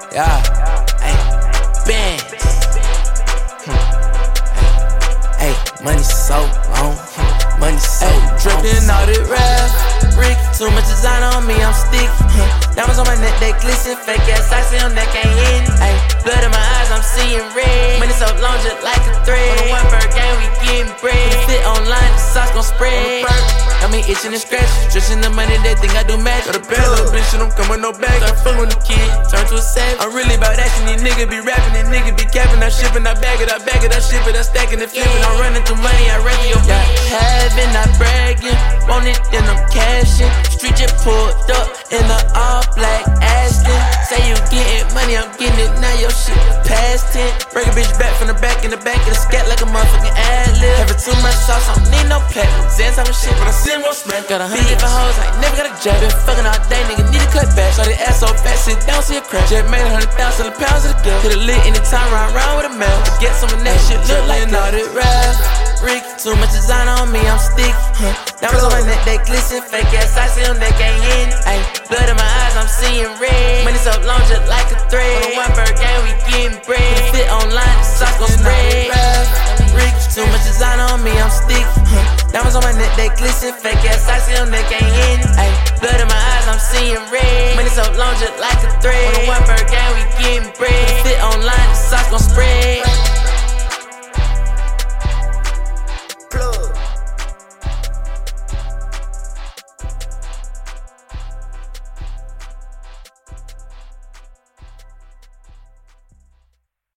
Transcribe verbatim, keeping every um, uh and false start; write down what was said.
Yeah, hey, bang. Hey, money so long, money so long. Dripped in all the rap, Rick. Too much design on me, I'm sticky. Diamonds on my neck, they glisten. Fake ass socks on neck, ain't hit. Ay, blood in my eyes, I'm seeing red. Money so long, just like a thread. On the one bird game, we getting bread. Fit online, the sauce gon' spread. Got me itching and scratching, stretching the money, they think I do magic. Got a bad little bitch, and I'm coming no back. Start fooling with the kid, turn to a savage. I'm really about action, these niggas be rapping, these niggas be capping. I shipping, I bag it, I bag it, I ship it, I stacking and flipping. I'm running through money, I rent your back. Having, not bragging, want it, then I'm cashing. Street just pulled up in the all black Aston. Say you getting money, I'm getting it, now your shit past ten. Break a bitch back from the back, in the back of the scat like a motherfucking ad-lib. Having too much sauce, I don't need no platinum. Zans talking shit, but I see more smack. Got a hundred different hoes, I ain't never got a jab. Been fucking all day, nigga, need a cut back. Shot the ass so fat, sit down, see a crack. Just made a hundred thousand pounds of the gun. Hit a lick anytime, round round with a mouth. Get some of that shit, look like all that rap. Rick, too much design on me, I'm sticky. Huh. Diamonds on my neck, they glisten. Fake ass socks on neck, ain't hitting. Ay, blood in my eyes, I'm seeing red. Money so long, just like a thread. On the one bird game, we getting bread. Fit online, the sauce gon' spread. Rick, too much design on me, I'm sticky. Huh. Diamonds on my neck, they glisten. Fake ass socks on neck, ain't hitting. Ay, blood in my eyes, I'm seeing red. Money so long, just like a thread. On the one bird game, we getting bread. Fit online, the sauce gon' spread.